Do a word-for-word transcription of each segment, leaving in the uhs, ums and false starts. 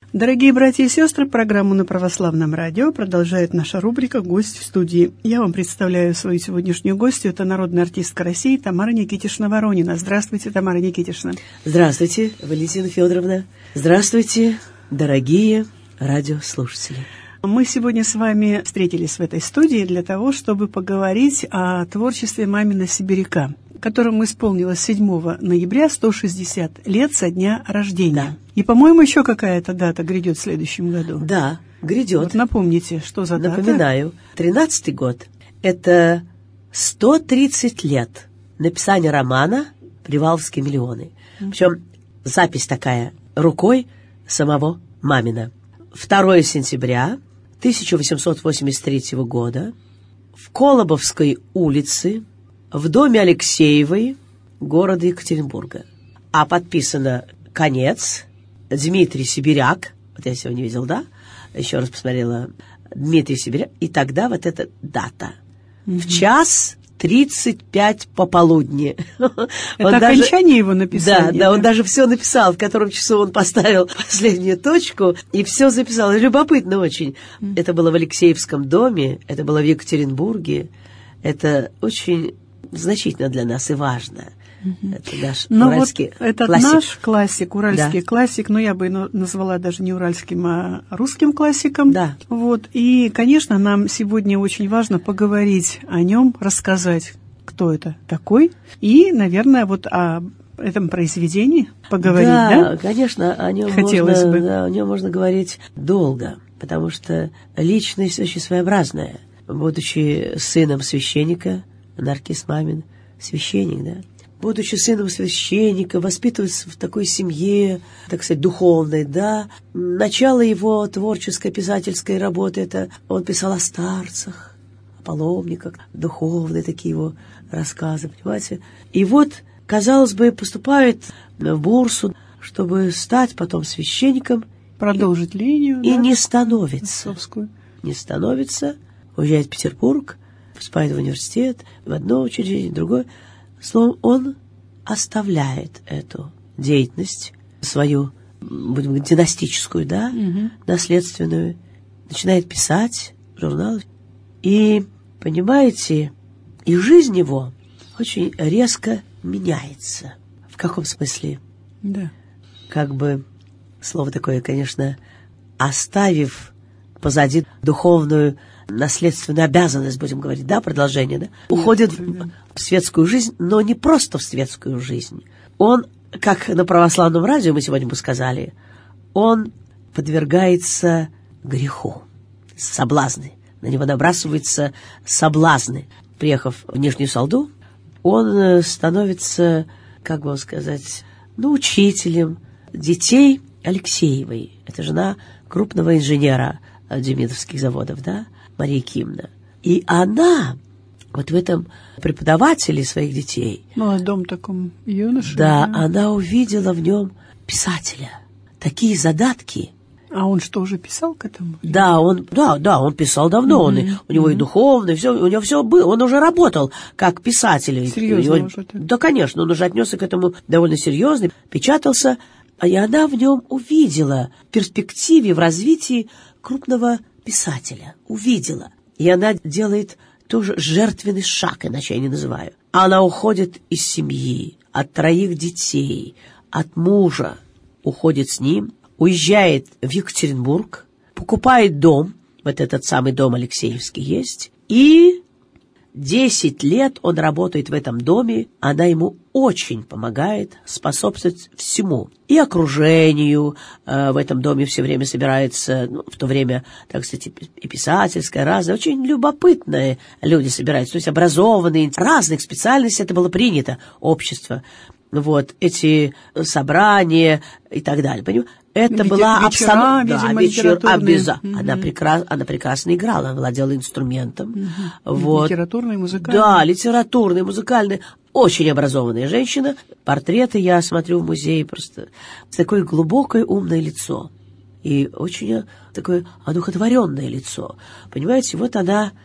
Дорогие братья и сестры, программу на Православном радио продолжает наша рубрика «Гость в студии». Я вам представляю свою сегодняшнюю гостью. Это народная артистка России Тамара Никитишна-Воронина. Здравствуйте, Тамара Никитишна. Здравствуйте, Валентина Федоровна. Здравствуйте, дорогие радиослушатели. Мы сегодня с вами встретились в этой студии для того, чтобы поговорить о творчестве Мамина Сибиряка, которому исполнилось седьмого ноября сто шестьдесят лет со дня рождения. Да. И, по-моему, еще какая-то дата грядет в следующем году. Да, грядет. Вот напомните, что за дата? Напоминаю, тринадцатый год – это сто тридцать лет написания романа «Приваловские миллионы». Mm-hmm. Причем запись такая рукой самого Мамина. второго сентября тысяча восемьсот восемьдесят третьего года в Колобовской улице в доме Алексеевой города Екатеринбурга. А подписано «Конец», Дмитрий Сибиряк. Вот я сегодня видел, да? Еще раз посмотрела. Дмитрий Сибиряк. И тогда вот эта дата. Mm-hmm. В час тридцать пять пополудни. Это он окончание даже, его написания? Да, да, да, он даже все написал, в котором часу он поставил последнюю точку, и все записал. Любопытно очень. Mm-hmm. Это было в Алексеевском доме, это было в Екатеринбурге. Это очень значительно для нас и важно. Mm-hmm. Это наш но уральский вот этот классик. Наш классик, уральский да. классик, но я бы его назвала даже не уральским, а русским классиком. Да. Вот. И, конечно, нам сегодня очень важно поговорить о нем, рассказать, кто это такой, и, наверное, вот о этом произведении поговорить, да? Да, конечно, о нем хотелось можно, бы. Да, о нем можно говорить долго, потому что личность очень своеобразная. Будучи сыном священника, Наркис Мамин священник, да, будучи сыном священника, воспитываться в такой семье, так сказать, духовной, да. Начало его творческой писательской работы, это он писал о старцах, о паломниках, духовные такие его рассказы, понимаете. И вот, казалось бы, поступает в Бурсу, чтобы стать потом священником. Продолжить и, линию, И да? не становится. Отцовскую. Не становится, уезжает в Петербург, поступает в университет, в одно учреждение, в другое. Словом, он оставляет эту деятельность, свою, будем говорить, династическую, да, угу. наследственную, начинает писать журналы. И, понимаете, и жизнь его очень резко меняется. В каком смысле? Да. Как бы, слово такое, конечно, оставив позади духовную наследственную обязанность, будем говорить, да, продолжение, да, уходит в, в светскую жизнь, но не просто в светскую жизнь. Он, как на православном радио мы сегодня бы сказали, он подвергается греху, соблазны. На него набрасываются соблазны. Приехав в Нижнюю Салду, он становится, как бы сказать, ну, учителем детей Алексеевой. Это жена крупного инженера демидовских заводов, да, Мария Кимна. И она вот в этом преподавателе своих детей, молодом таком юноше, да, да, она увидела в нем писателя. Такие задатки. А он что, уже писал к этому? Да, он, да, да, он писал давно, mm-hmm. он, у него mm-hmm. и духовно, все, у него все было, он уже работал как писатель. Серьезно него, уже? Да, конечно, он уже отнесся к этому довольно серьезно, печатался, и она в нем увидела в перспективе, в развитии крупного писателя, увидела. И она делает тоже жертвенный шаг, иначе я не называю. Она уходит из семьи, от троих детей, от мужа, уходит с ним, уезжает в Екатеринбург, покупает дом, вот этот самый дом Алексеевский есть, и десять лет он работает в этом доме, она ему очень помогает, способствует всему. И окружению э, в этом доме все время собирается, ну, в то время, так сказать, и писательское, разное, очень любопытные люди собираются, то есть образованные, разных специальностей, это было принято, общество. Вот, эти собрания и так далее, понимаете? Это Вечер, была обстановка. Да, вечер, обязательно. Угу. Она, прекра... она прекрасно играла, она владела инструментом. Угу. Вот. Литературная, музыкальная. Да, литературная, музыкальная. Очень образованная женщина. Портреты я смотрю в музее, просто такое глубокое умное лицо. И очень такое одухотворенное лицо. Понимаете, вот она в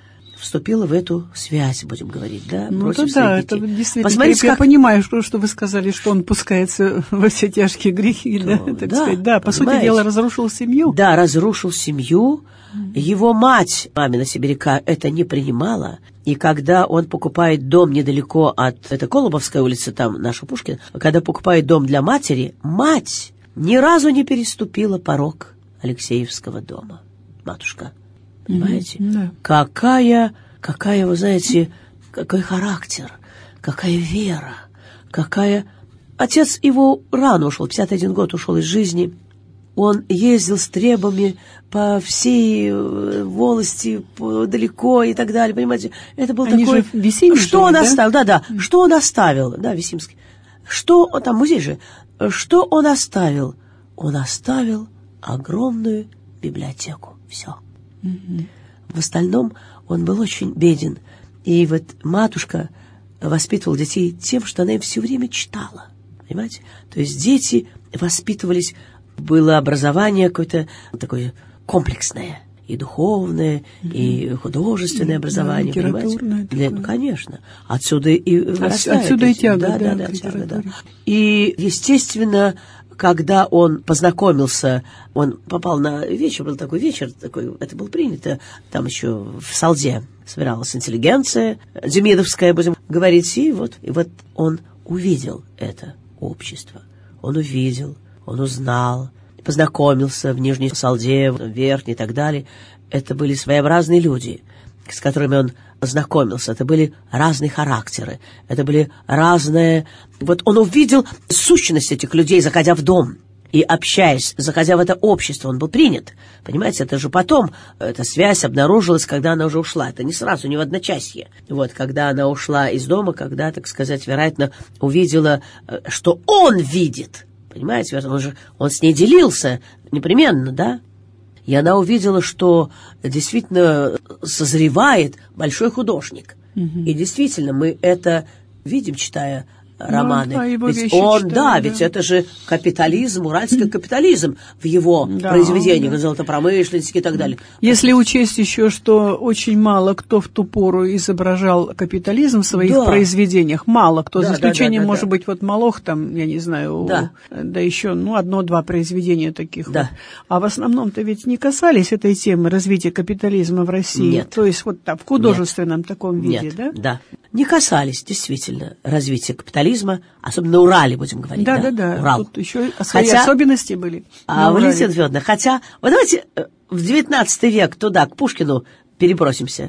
вступила в эту связь, будем говорить, да? Ну, это да, это действительно. Посмотрите, я как... понимаю, что, что вы сказали, что он пускается во все тяжкие грехи, да, да, так да, сказать. Да, по понимаете? сути дела, разрушил семью. Да, разрушил семью. Его мать, мамина сибиряка, это не принимала. И когда он покупает дом недалеко от... Это Колобовская улица, там наша Пушкина. Когда покупает дом для матери, мать ни разу не переступила порог Алексеевского дома. Матушка. Понимаете? Mm-hmm, да. Какая, какая, вы знаете, какой характер, какая вера, какая... Отец его рано ушел, пятьдесят один год ушел из жизни. Он ездил с требами по всей волости, далеко и так далее, понимаете? Это был Они такой... же в Висиме что жили, он да? оставил? Да-да, mm. что он оставил? Да, Висимский. Что... Там музей же. Что он оставил? Он оставил огромную библиотеку. Все. Mm-hmm. В остальном он был очень беден. И вот матушка воспитывала детей тем, что она им все время читала. Понимаете? То есть дети воспитывались... Было образование какое-то такое комплексное, и духовное, mm-hmm. и художественное образование, да, понимаете? Для, ну, конечно. Отсюда и вырастает. Отсюда и тяга, да, да, да, да, тяга, да. И, естественно, когда он познакомился, он попал на вечер, был такой вечер, такой, это было принято, там еще в Салде собиралась интеллигенция, демидовская, будем говорить, и вот, и вот он увидел это общество, он увидел, он узнал, познакомился в Нижней Салде, в Верхней и так далее. Это были своеобразные люди, с которыми он познакомился. Это были разные характеры, это были разные... Вот он увидел сущность этих людей, заходя в дом и общаясь, заходя в это общество, он был принят. Понимаете, это же потом, эта связь обнаружилась, когда она уже ушла. Это не сразу, не в одночасье. Вот, когда она ушла из дома, когда, так сказать, вероятно, увидела, что он видит. Понимаете, он же он с ней делился непременно, да? И она увидела, что действительно созревает большой художник. Угу. И действительно, мы это видим, читая романы. Ну, ведь он, читаю, да, да, ведь это же капитализм, уральский капитализм в его да, произведениях, да. Золотопромышленники и так далее. Если учесть еще, что очень мало кто в ту пору изображал капитализм в своих да. произведениях, мало кто, да, за исключением, да, да, может да. быть, вот Малох, там, я не знаю, да, да еще, ну, одно-два произведения таких. Да. Вот. А в основном-то ведь не касались этой темы развития капитализма в России. Нет. То есть вот так, в художественном Нет. таком виде, Нет. да? Да. Не касались, действительно, развития капитализма, особенно на Урале, будем говорить. Да, да, да, да. Урал. Тут еще свои хотя, особенности были. А, Валентина Федоровна, хотя, вот давайте в девятнадцатый век туда, к Пушкину, перебросимся.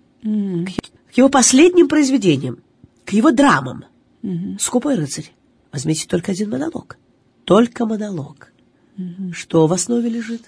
Mm. К, к его последним произведениям, к его драмам. Mm-hmm. «Скупой рыцарь». Возьмите только один монолог. Только монолог. Mm-hmm. Что в основе лежит?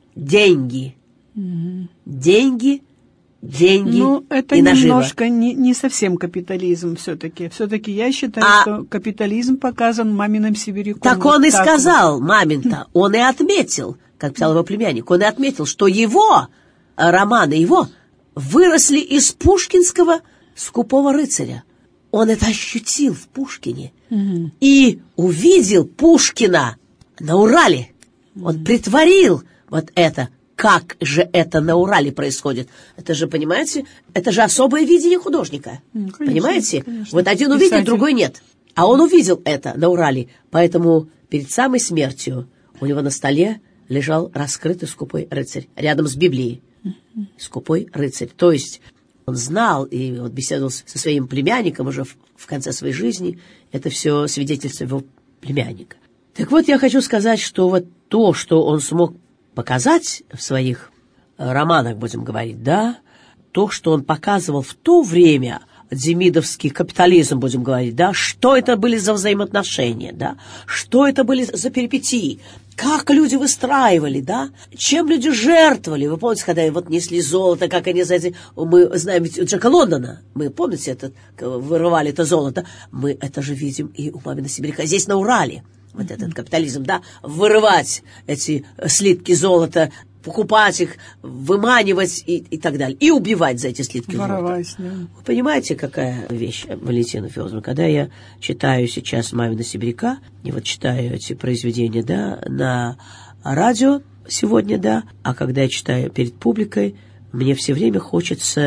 Деньги. Mm-hmm. Деньги. Деньги ну, это и немножко не, не совсем капитализм все-таки. Все-таки я считаю, а... что капитализм показан маминым сибиряком. Так вот он и так сказал, вот. мамин-то, он и отметил, как писал его племянник, он и отметил, что его романы, его выросли из пушкинского «Скупого рыцаря». Он это ощутил в Пушкине угу. и увидел Пушкина на Урале. Он угу. притворил вот это. Как же это на Урале происходит? Это же, понимаете, это же особое видение художника. Ну, конечно, понимаете? Конечно. Вот один увидел, Писатель. Другой нет. А он увидел это на Урале. Поэтому перед самой смертью у него на столе лежал раскрытый «Скупой рыцарь» рядом с Библией. «Скупой рыцарь». То есть он знал и вот беседовал со своим племянником уже в, в конце своей жизни. Это все свидетельство его племянника. Так вот, я хочу сказать, что вот то, что он смог показать в своих романах, будем говорить, да, то, что он показывал в то время, демидовский капитализм, будем говорить, да, что это были за взаимоотношения, да, что это были за перипетии, как люди выстраивали, да, чем люди жертвовали. Вы помните, когда вот несли золото, как они, знаете, мы знаем ведь у Джека Лондона, мы, помните, это, вырывали это золото, мы это же видим и у мамина сибиряка здесь, на Урале. Вот этот капитализм, да, вырывать эти слитки золота, покупать их, выманивать и, и так далее. И убивать за эти слитки Воровать, золота. Да. Вы понимаете, какая вещь, Валентина Федоровна? Когда я читаю сейчас «Мамина сибиряка», и вот читаю эти произведения, да, на радио сегодня, да, а когда я читаю перед публикой, мне все время хочется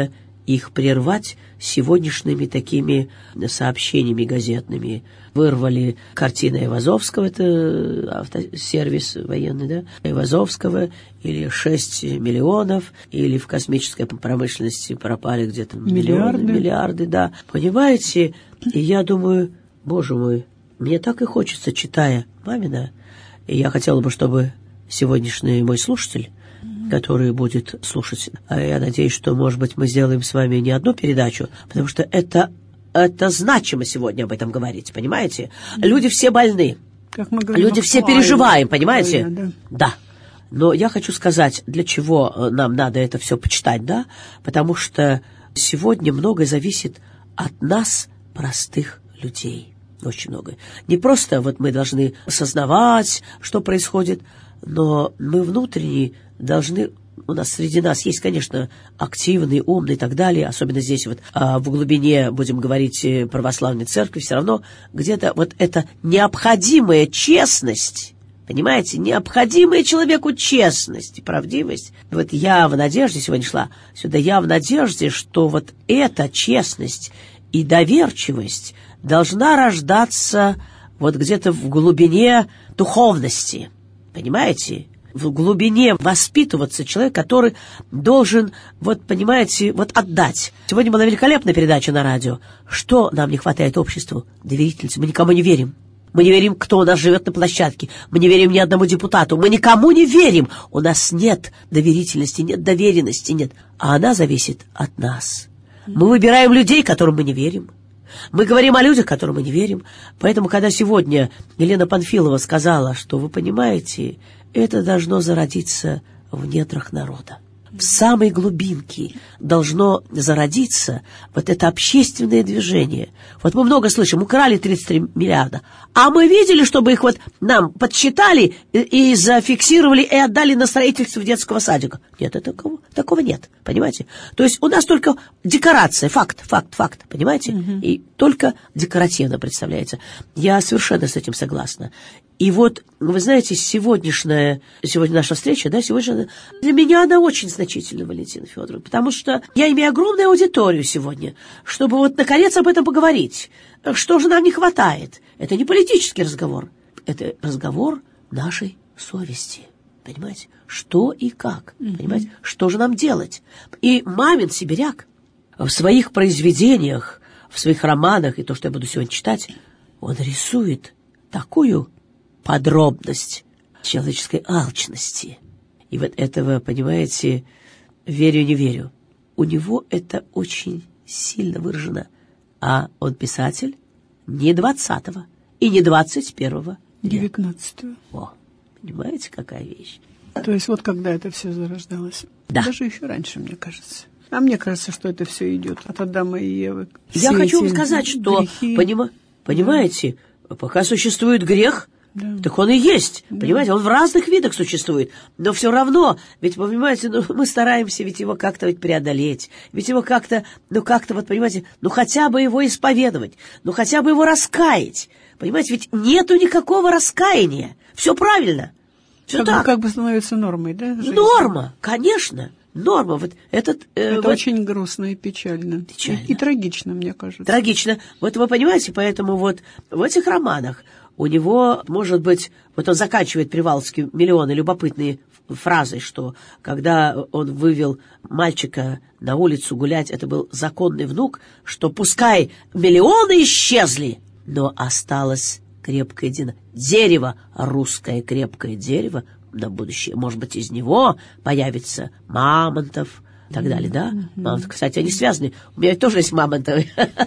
их прервать сегодняшними такими сообщениями газетными. Вырвали картины Айвазовского, это автосервис военный, да, Айвазовского, или шесть миллионов, или в космической промышленности пропали где-то миллиарды. миллионы, миллиарды, да. Понимаете, и я думаю, боже мой, мне так и хочется, читая Мамина, и я хотела бы, чтобы сегодняшний мой слушатель, который будет слушать, а я надеюсь, что, может быть, мы сделаем с вами не одну передачу, потому что это, это значимо сегодня об этом говорить, понимаете? Люди все больны, как мы говорим, люди все переживаем, понимаете? Да. Да. Но я хочу сказать, для чего нам надо это все почитать, да? Потому что сегодня многое зависит от нас, простых людей. Очень многое. Не просто вот мы должны осознавать, что происходит, но мы внутренне должны, у нас среди нас есть, конечно, активные, умные и так далее, особенно здесь вот а, в глубине, будем говорить, православной церкви, все равно где-то вот эта необходимая честность, понимаете, необходимая человеку честность и правдивость. Вот я в надежде сегодня шла сюда, я в надежде, что вот эта честность и доверчивость должна рождаться вот где-то в глубине духовности, понимаете? В глубине воспитываться человек, который должен, вот понимаете, вот отдать. Сегодня была великолепная передача на радио. Что нам не хватает обществу? Доверительности. Мы никому не верим. Мы не верим, кто у нас живет на площадке. Мы не верим ни одному депутату. Мы никому не верим. У нас нет доверительности, нет доверенности, нет. А она зависит от нас. Мы выбираем людей, которым мы не верим. Мы говорим о людях, которым мы не верим. Поэтому, когда сегодня Елена Панфилова сказала, что, вы понимаете, это должно зародиться в недрах народа. В самой глубинке должно зародиться вот это общественное движение. Вот мы много слышим, украли тридцать три миллиарда, а мы видели, чтобы их вот нам подсчитали и, и зафиксировали, и отдали на строительство детского садика. Нет, такого, такого нет, понимаете? То есть у нас только декорация, факт, факт, факт, понимаете? Mm-hmm. И только декоративно представляется. Я совершенно с этим согласна. И вот, вы знаете, сегодняшняя, сегодня наша встреча, да, сегодня для меня она очень значительна, Валентина Федоровна, потому что я имею огромную аудиторию сегодня, чтобы вот наконец об этом поговорить. Что же нам не хватает? Это не политический разговор, это разговор нашей совести, понимаете? Что и как, mm-hmm. понимаете? Что же нам делать? И Мамин, сибиряк, в своих произведениях, в своих романах, и то, что я буду сегодня читать, он рисует такую подробность человеческой алчности. И вот этого, понимаете, верю, не верю. У него это очень сильно выражено. А он писатель не двадцатого и не двадцать первого. девятнадцатого. О, понимаете, какая вещь? То есть вот когда это все зарождалось. Да. Даже еще раньше, мне кажется. А мне кажется, что это все идет от Адама и Евы. Я хочу вам сказать, что, понима, понимаете, да. пока существует грех, да. так он и есть, да. понимаете, он в разных видах существует, но все равно, ведь, вы понимаете, ну, мы стараемся ведь его как-то ведь преодолеть, ведь его как-то, ну как-то, вот понимаете, ну хотя бы его исповедовать, ну хотя бы его раскаять, понимаете, ведь нету никакого раскаяния, все правильно, все как, так. Бы, как бы становится нормой, да? Жизнь? Норма, конечно. Норма. Вот этот, э, это вот... очень грустно и печально. Печально. И, и трагично, мне кажется. Трагично. Вот вы понимаете, поэтому вот в этих романах у него, может быть, вот он заканчивает Приваловский «Миллионы» любопытные фразой, что когда он вывел мальчика на улицу гулять, это был законный внук, что пускай миллионы исчезли, но осталось крепкое дерево, русское крепкое дерево, на будущее. Может быть, из него появится Мамонтов и так далее, да? Mm-hmm. Мамонтов, кстати, они связаны. У меня тоже есть Мамонтовы.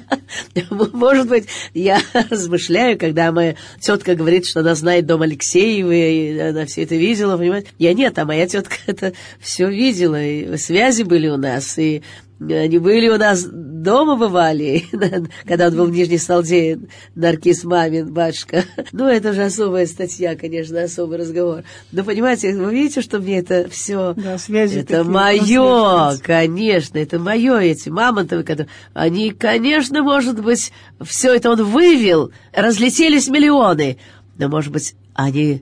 Может быть, я размышляю, когда моя тетка говорит, что она знает дом Алексеевой, и она все это видела, понимаете? Я нет, а моя тетка это все видела, и связи были у нас, и они были у нас дома, бывали, когда он был в Нижней Салде, Наркис Мамин, батюшка. Ну, это же особая статья, конечно, особый разговор. Но, понимаете, вы видите, что мне это все... Да, связи это мое, конечно, это мое, эти Мамонтовы, которые... Они, конечно, может быть, все это он вывел, разлетелись миллионы, но, может быть, они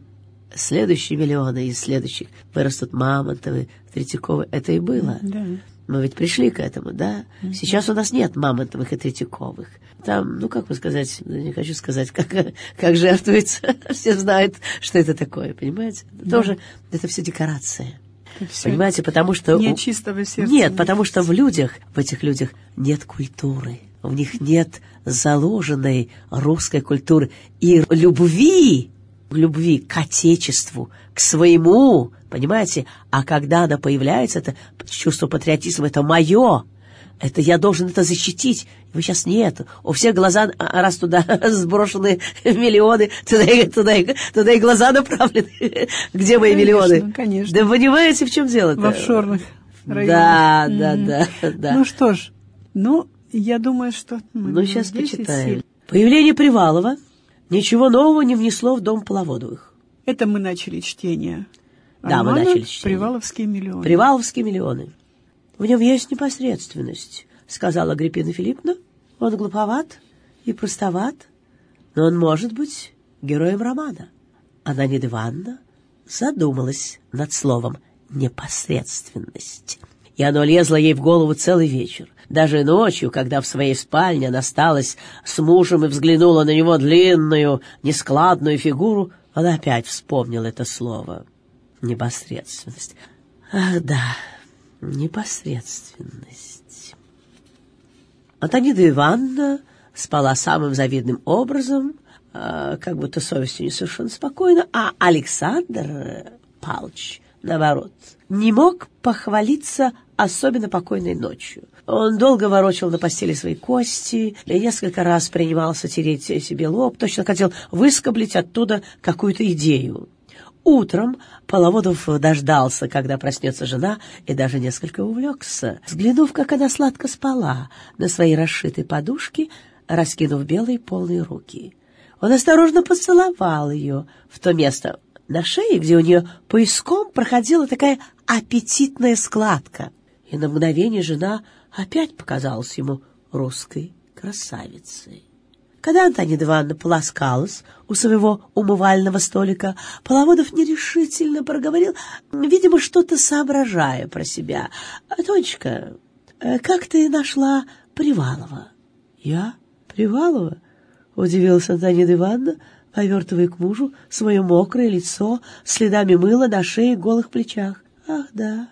следующие миллионы из следующих вырастут Мамонтовы, Третьяковы. Это и было. Да. Мы ведь пришли к этому, да? Mm-hmm. Сейчас у нас нет Мамонтовых и Третьяковых. Там, ну, как бы сказать, не хочу сказать, как, как жертвуется. Все знают, что это такое, понимаете? Это да. тоже, это все декорация. Это понимаете, потому что... Нет чистого сердца. Нет, потому что в людях, в этих людях нет культуры. В них нет заложенной русской культуры и любви, любви к отечеству, к своему, понимаете? А когда она появляется, это чувство патриотизма, это мое, это я должен это защитить. Вы сейчас нет. У всех глаза, раз туда сброшены миллионы, туда и, туда и, туда и глаза направлены. Где мои конечно, миллионы? Конечно. Да понимаете, в чем дело-то? В офшорных районах. Да, mm-hmm. да, да, да. Ну что ж, ну, я думаю, что... Ну, сейчас почитаем. Появление Привалова ничего нового не внесло в дом Половодовых. Это мы начали чтение. Да, мы начали чтение. «Приваловские миллионы». «Приваловские миллионы». В нем есть непосредственность, сказала Агриппина Филипповна. Он глуповат и простоват, но он может быть героем романа. Ананья Ивановна задумалась над словом «непосредственность». И оно лезло ей в голову целый вечер. Даже ночью, когда в своей спальне она осталась с мужем и взглянула на него длинную, нескладную фигуру, она опять вспомнила это слово «непосредственность». Ах, да, непосредственность. Антонида Ивановна спала самым завидным образом, э, как будто совестью не совершенно спокойно, а Александр Павлович, наоборот, не мог похвалиться особенно покойной ночью. Он долго ворочал на постели свои кости и несколько раз принимался тереть себе лоб, точно хотел выскоблить оттуда какую-то идею. Утром Половодов дождался, когда проснется жена, и даже несколько увлекся, взглянув, как она сладко спала на своей расшитой подушке, раскинув белые полные руки. Он осторожно поцеловал ее в то место на шее, где у нее пояском проходила такая аппетитная складка, и на мгновение жена опять показалась ему русской красавицей. Когда Антония Ивановна полоскалась у своего умывального столика, Половодов нерешительно проговорил, видимо, что-то соображая про себя. «Тонечка, как ты нашла Привалова?» «Я? Привалова?» — удивилась Антония Ивановна, повертывая к мужу свое мокрое лицо с следами мыла на шее и голых плечах. «Ах, да,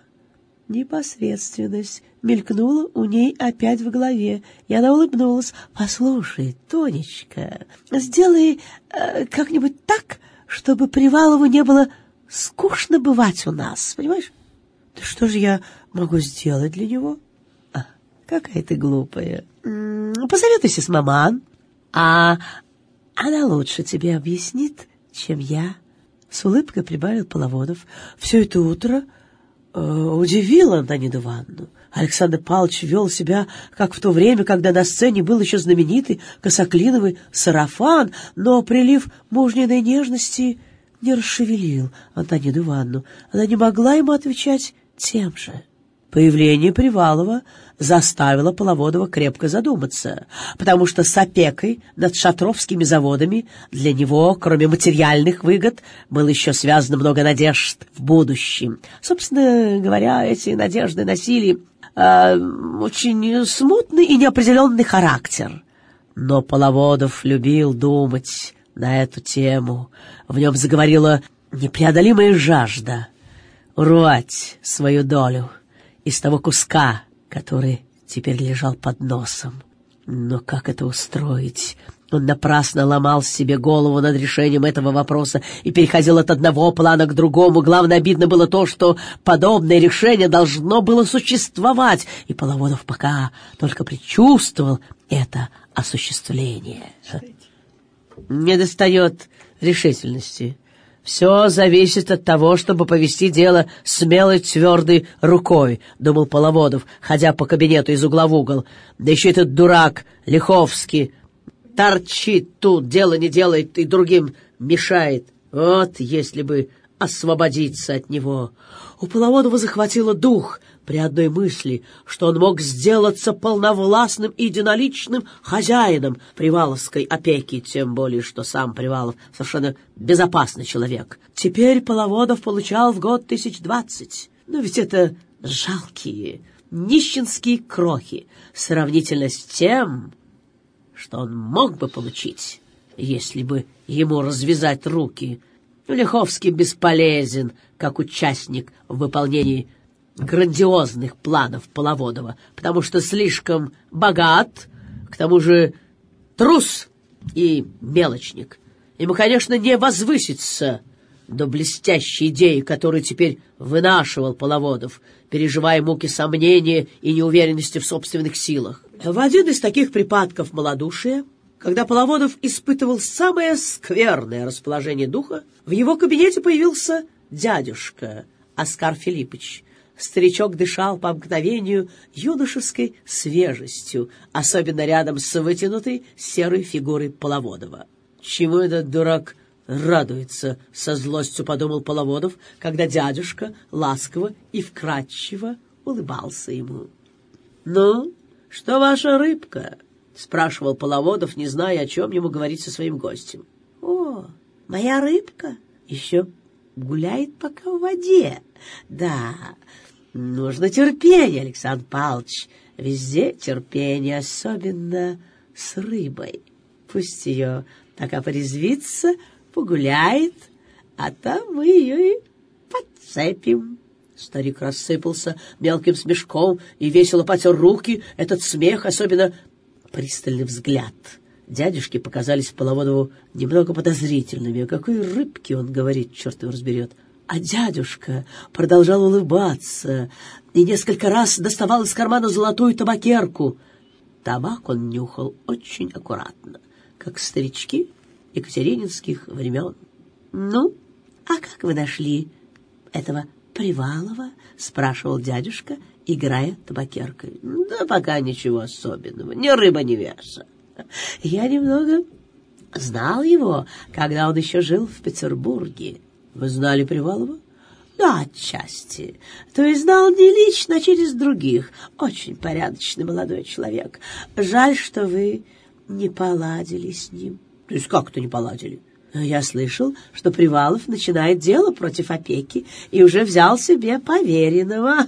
непосредственность» мелькнула у ней опять в голове, и она улыбнулась. «Послушай, Тонечка, сделай э, как-нибудь так, чтобы Привалову не было скучно бывать у нас, понимаешь?» «Да что же я могу сделать для него?» а, «Какая ты глупая. М-м, посоветуйся с маман, а она лучше тебе объяснит, чем я». С улыбкой прибавил Половодов. Все это утро э, удивило Антонину Ивановну. Александр Павлович вел себя, как в то время, когда на сцене был еще знаменитый косоклиновый сарафан, но прилив мужниной нежности не расшевелил Антонину Ивановну. Она не могла ему отвечать тем же. Появление Привалова заставило Половодова крепко задуматься, потому что с опекой над шатровскими заводами для него, кроме материальных выгод, было еще связано много надежд в будущем. Собственно говоря, эти надежды носили э, очень смутный и неопределенный характер. Но Половодов любил думать на эту тему. В нем заговорила непреодолимая жажда урвать свою долю из того куска, который теперь лежал под носом. Но как это устроить? Он напрасно ломал себе голову над решением этого вопроса и переходил от одного плана к другому. Главное, обидно было то, что подобное решение должно было существовать, и Половодов пока только предчувствовал это осуществление. Не достает решительности. «Все зависит от того, чтобы повести дело смелой, твердой рукой», — думал Половодов, ходя по кабинету из угла в угол. «Да еще этот дурак Лиховский торчит тут, дело не делает и другим мешает. Вот если бы освободиться от него. У Половодова захватило дух при одной мысли, что он мог сделаться полновластным и единоличным хозяином Приваловской опеки, тем более, что сам Привалов совершенно безопасный человек. Теперь Половодов получал в год тысяч двадцать. Но ведь это жалкие, нищенские крохи, сравнительно с тем, что он мог бы получить, если бы ему развязать руки. Лиховский бесполезен, как участник в выполнении грандиозных планов Половодова, потому что слишком богат, к тому же трус и мелочник. Ему, конечно, не возвыситься до блестящей идеи, которую теперь вынашивал Половодов, переживая муки сомнения и неуверенности в собственных силах. В один из таких припадков малодушия, когда Половодов испытывал самое скверное расположение духа, в его кабинете появился дядюшка Оскар Филиппович. Старичок дышал по обыкновению юношеской свежестью, особенно рядом с вытянутой серой фигурой Половодова. «Чему этот дурак радуется?» — со злостью подумал Половодов, когда дядюшка ласково и вкрадчиво улыбался ему. «Ну, что ваша рыбка?» — спрашивал Половодов, не зная, о чем ему говорить со своим гостем. «О, моя рыбка еще гуляет пока в воде. Да, нужно терпение, Александр Павлович. Везде терпение, особенно с рыбой. Пусть ее пока порезвится, погуляет, а там мы ее и подцепим». Старик рассыпался мелким смешком и весело потер руки. Этот смех, особенно пристальный взгляд дядюшки, показались Половодову немного подозрительными. О какой рыбке он говорит, черт его разберет. А дядюшка продолжал улыбаться и несколько раз доставал из кармана золотую табакерку. Табак он нюхал очень аккуратно, как старички екатерининских времен. «Ну, а как вы нашли этого Привалова?» — спрашивал дядюшка, играя табакеркой. «Да пока ничего особенного, ни рыба, ни мясо. Я немного знал его, когда он еще жил в Петербурге». «Вы знали Привалова?» «Да, отчасти. То есть знал не лично, а через других. Очень порядочный молодой человек. Жаль, что вы не поладили с ним». «То есть как это не поладили?» «Я слышал, что Привалов начинает дело против опеки и уже взял себе поверенного».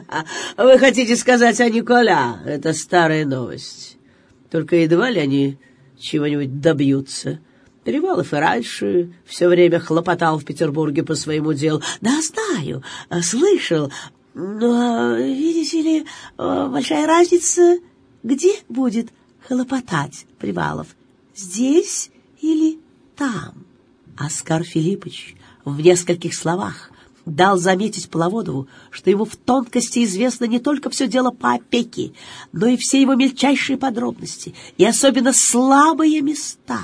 «Вы хотите сказать о Николя? Это старая новость. Только едва ли они чего-нибудь добьются. Привалов и раньше все время хлопотал в Петербурге по своему делу». «Да, знаю, слышал. Но, видите ли, большая разница, где будет хлопотать Привалов, здесь или там?» Оскар Филиппович в нескольких словах дал заметить Половодову, что ему в тонкости известно не только все дело по опеке, но и все его мельчайшие подробности, и особенно слабые места.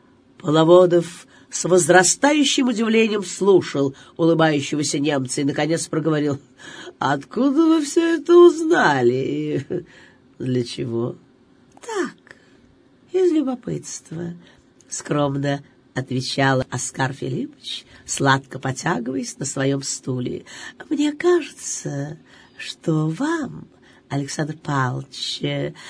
Половодов с возрастающим удивлением слушал улыбающегося немца и, наконец, проговорил: «Откуда вы все это узнали? Для чего?» «Так, из любопытства», — скромно отвечал Оскар Филиппович, сладко потягиваясь на своем стуле. «Мне кажется, что вам, Александр Павлович,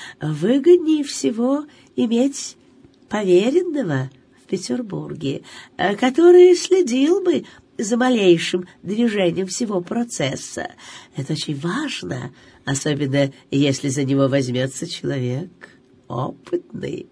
выгоднее всего иметь поверенного в Петербурге, который следил бы за малейшим движением всего процесса. Это очень важно, особенно если за него возьмется человек опытный».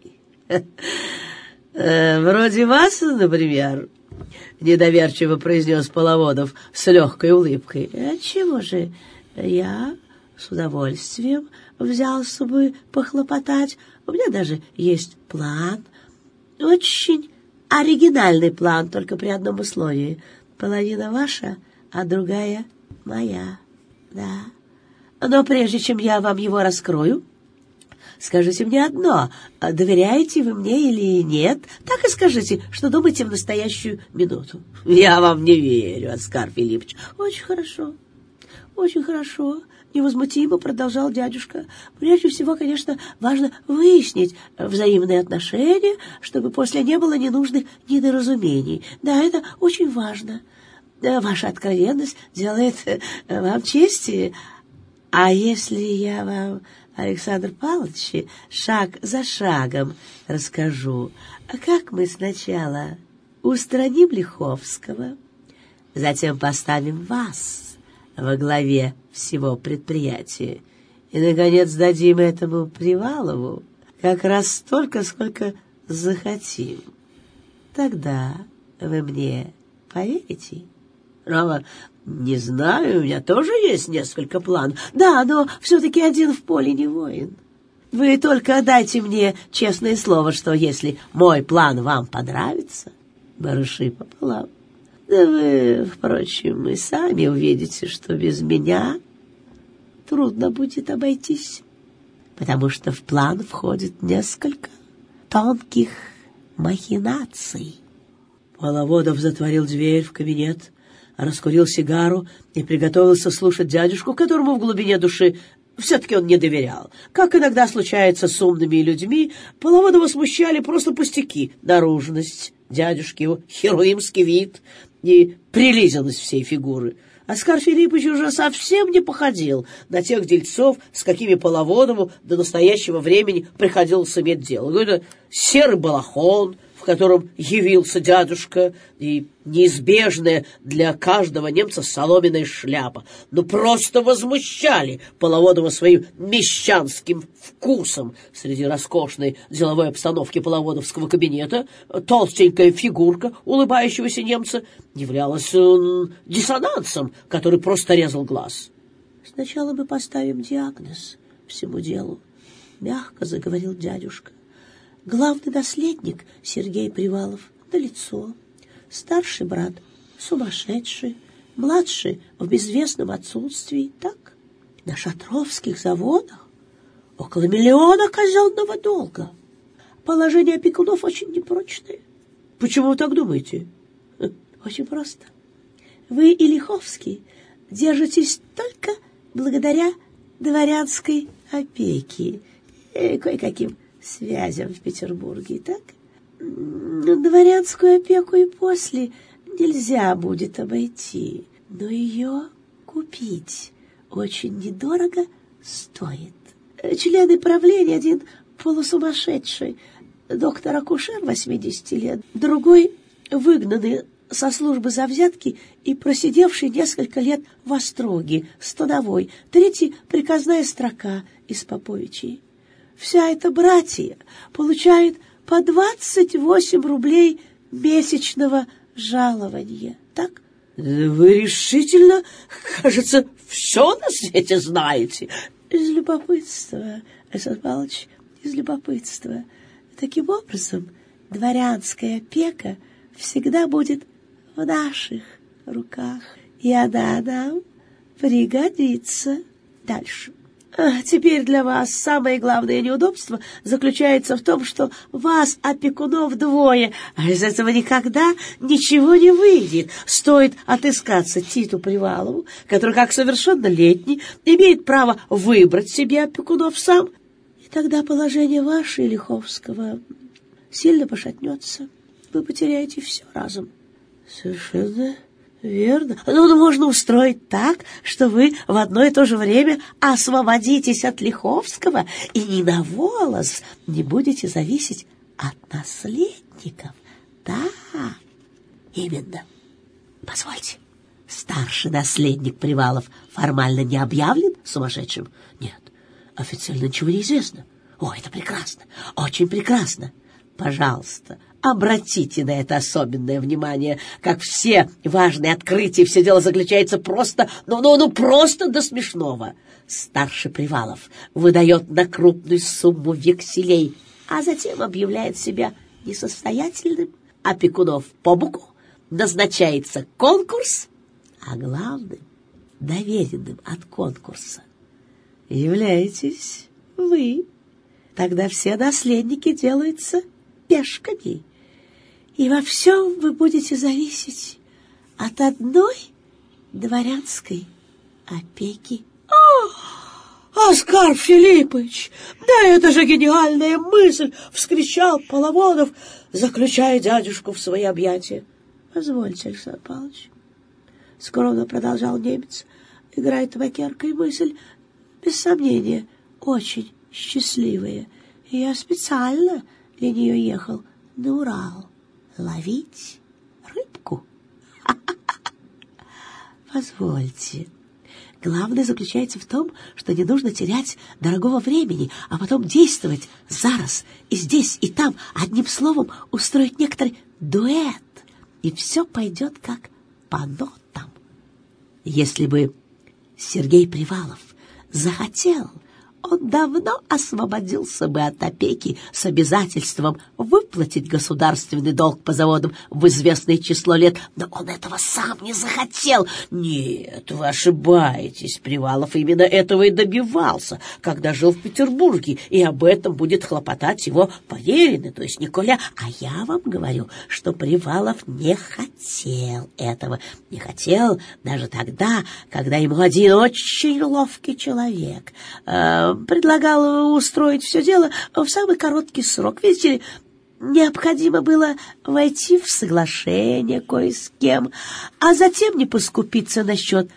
«Вроде вас, например», — недоверчиво произнес Половодов с легкой улыбкой. «Отчего же я с удовольствием взялся бы похлопотать? У меня даже есть план, очень оригинальный план, только при одном условии. Половина ваша, а другая моя, да. Но прежде чем я вам его раскрою, скажите мне одно: доверяете вы мне или нет? Так и скажите, что думаете в настоящую минуту». «Я вам не верю, Оскар Филиппович». «Очень хорошо, очень хорошо», — невозмутимо продолжал дядюшка. «Прежде всего, конечно, важно выяснить взаимные отношения, чтобы после не было ненужных недоразумений. Да, это очень важно. Ваша откровенность делает вам честь. А если я вам, Александр Павлович, шаг за шагом расскажу, как мы сначала устраним Лиховского, затем поставим вас во главе всего предприятия и, наконец, дадим этому Привалову как раз столько, сколько захотим. Тогда вы мне поверите? Право, не знаю, у меня тоже есть несколько планов. Да, но все-таки один в поле не воин. Вы только дайте мне честное слово, что если мой план вам понравится, барыши пополам. Да вы, впрочем, и сами увидите, что без меня трудно будет обойтись, потому что в план входит несколько тонких махинаций. Половодов затворил дверь в кабинет, раскурил сигару и приготовился слушать дядюшку, которому в глубине души все-таки он не доверял. Как иногда случается с умными людьми, Половодова смущали просто пустяки, наружность дядюшки, его хероимский вид и прилизанность всей фигуры. Оскар Филиппович уже совсем не походил на тех дельцов, с какими Половодову до настоящего времени приходилось иметь дело. Какой-то серый балахон, в котором явился дядюшка, и неизбежная для каждого немца соломенная шляпа. Ну, просто возмущали Половодова своим мещанским вкусом. Среди роскошной деловой обстановки половодовского кабинета толстенькая фигурка улыбающегося немца являлась э, диссонансом, который просто резал глаз. «Сначала мы поставим диагноз всему делу», — мягко заговорил дядюшка. Главный наследник Сергей Привалов налицо, старший брат сумасшедший, младший в безвестном отсутствии. Так, на шатровских заводах около миллиона казенного долга. Положение опекунов очень непрочное. Почему вы так думаете? Очень просто. Вы и Лиховский держитесь только благодаря дворянской опеке и кое-каким связям в Петербурге, так? Дворянскую опеку и после нельзя будет обойти, но ее купить очень недорого стоит. Члены правления, один полусумасшедший, доктор-акушер восьмидесяти лет, другой выгнанный со службы за взятки и просидевший несколько лет в остроге, становой, третий приказная строка из Поповичей. Вся эта братья получает по двадцать восемь рублей месячного жалования, так? Вы решительно, кажется, все на свете знаете. Из любопытства, Александр Павлович, из любопытства. Таким образом, дворянская опека всегда будет в наших руках, и она нам пригодится дальше. А теперь для вас самое главное неудобство заключается в том, что вас, опекунов, двое, а из этого никогда ничего не выйдет. Стоит отыскаться Титу Привалову, который, как совершеннолетний, имеет право выбрать себе опекунов сам, и тогда положение ваше и Лиховского сильно пошатнется. Вы потеряете все разом. Совершенно верно. Ну, ну, можно устроить так, что вы в одно и то же время освободитесь от Лиховского и ни на волос не будете зависеть от наследников. Да, именно. Позвольте, старший наследник Привалов формально не объявлен сумасшедшим? Нет, официально ничего не известно. О, это прекрасно, очень прекрасно. Пожалуйста, обратите на это особенное внимание. Как все важные открытия, все дело заключается просто, ну, ну, ну, просто до смешного. Старший Привалов выдает на крупную сумму векселей, а затем объявляет себя несостоятельным. Опекунов по боку, назначается конкурс, а главным, доверенным от конкурса, являетесь вы. Тогда все наследники делаются пешками, и во всем вы будете зависеть от одной дворянской опеки. «О, Оскар Филиппович, да это же гениальная мысль!» — вскричал Половодов, заключая дядюшку в свои объятия. «Позвольте, Александр Павлович, — скромно продолжал немец, играя табакеркой, мысль, без сомнения, очень счастливая. И я специально для нее ехал на Урал ловить рыбку. Позвольте. Главное заключается в том, что не нужно терять дорогого времени, а потом действовать зараз и здесь, и там, одним словом устроить некоторый дуэт, и все пойдет как по нотам. Если бы Сергей Привалов захотел, он давно освободился бы от опеки с обязательством выплатить государственный долг по заводам в известное число лет, но он этого сам не захотел. Нет, вы ошибаетесь, Привалов именно этого и добивался, когда жил в Петербурге, и об этом будет хлопотать его поверенный, то есть Николя. А я вам говорю, что Привалов не хотел этого, не хотел даже тогда, когда ему один очень ловкий человек э, предлагал устроить все дело в самый короткий срок. Видите ли, необходимо было войти в соглашение кое с кем, а затем не поскупиться насчет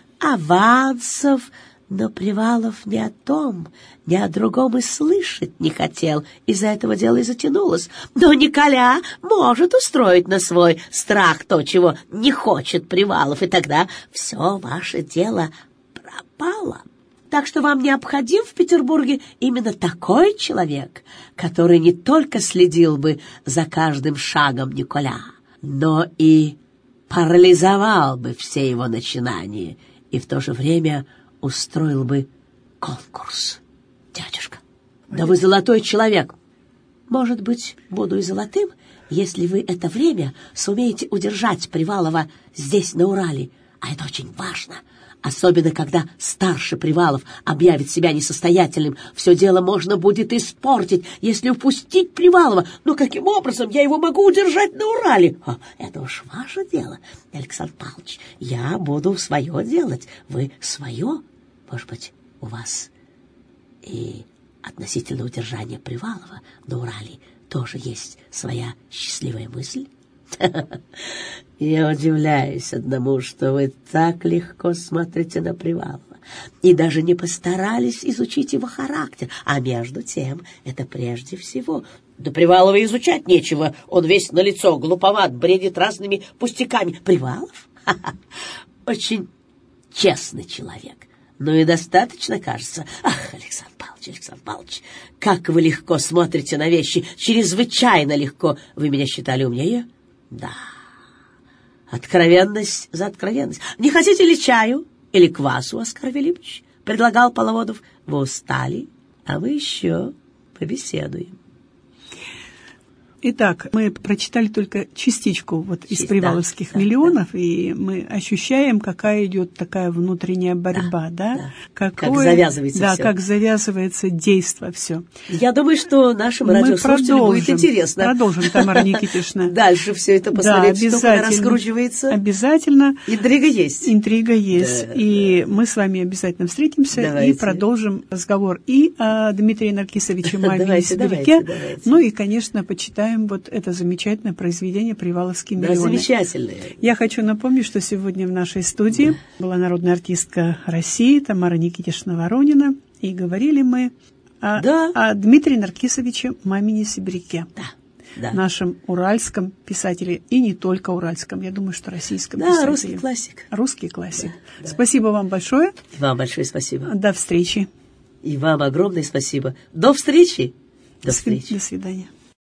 авансов. Но Привалов ни о том, ни о другом и слышать не хотел. Из-за этого дело и затянулось. Но Николя может устроить на свой страх то, чего не хочет Привалов, и тогда все ваше дело пропало. Так что вам необходим в Петербурге именно такой человек, который не только следил бы за каждым шагом Николя, но и парализовал бы все его начинания и в то же время устроил бы конкурс. Дядюшка, да вы золотой человек. Может быть, буду и золотым, если вы это время сумеете удержать Привалова здесь, на Урале. А это очень важно. Особенно, когда старший Привалов объявит себя несостоятельным. Все дело можно будет испортить, если упустить Привалова. Но каким образом я его могу удержать на Урале? О, это уж ваше дело, Александр Павлович. Я буду свое делать. Вы свое? Может быть, у вас и относительно удержания Привалова на Урале тоже есть своя счастливая мысль? Я удивляюсь одному, что вы так легко смотрите на Привалова и даже не постарались изучить его характер. А между тем, это прежде всего. Да Привалова изучать нечего. Он весь налицо, глуповат, бредит разными пустяками. Привалов? Очень честный человек. Ну и достаточно, кажется. Ах, Александр Павлович, Александр Павлович, как вы легко смотрите на вещи, чрезвычайно легко. Вы меня считали умнее? Да. Откровенность за откровенность. Не хотите ли чаю или квасу, Оскар Филиппович? Предлагал Половодов. Вы устали, а мы еще побеседуем. Итак, мы прочитали только частичку вот из приваловских да, миллионов, да, и мы ощущаем, какая идет такая внутренняя борьба, да? да? Какое, как завязывается да, все. как завязывается действо все. Я думаю, что нашим радиослушателям будет интересно. Продолжим, Тамара Никитична. Дальше все это посмотреть, да, что раскручивается. Обязательно. Интрига есть. Интрига есть. Да, и да. мы с вами обязательно встретимся давайте. и продолжим разговор и о Дмитрии Наркисовиче Мамине Сибиряке. Ну и, конечно, почитаем вот это замечательное произведение «Приваловские миллионы». Да, замечательное. Я хочу напомнить, что сегодня в нашей студии была народная артистка России Тамара Никитична Воронина, и говорили мы о, да. о Дмитрии Наркисовиче Мамине Сибиряке. Да. Да. Нашем уральском писателе, и не только уральском, я думаю, что российском да, писателе. Да, русский классик. Русский классик. Да, спасибо да. вам большое. И вам большое спасибо. До встречи. И вам огромное спасибо. До встречи. До встречи. До свидания.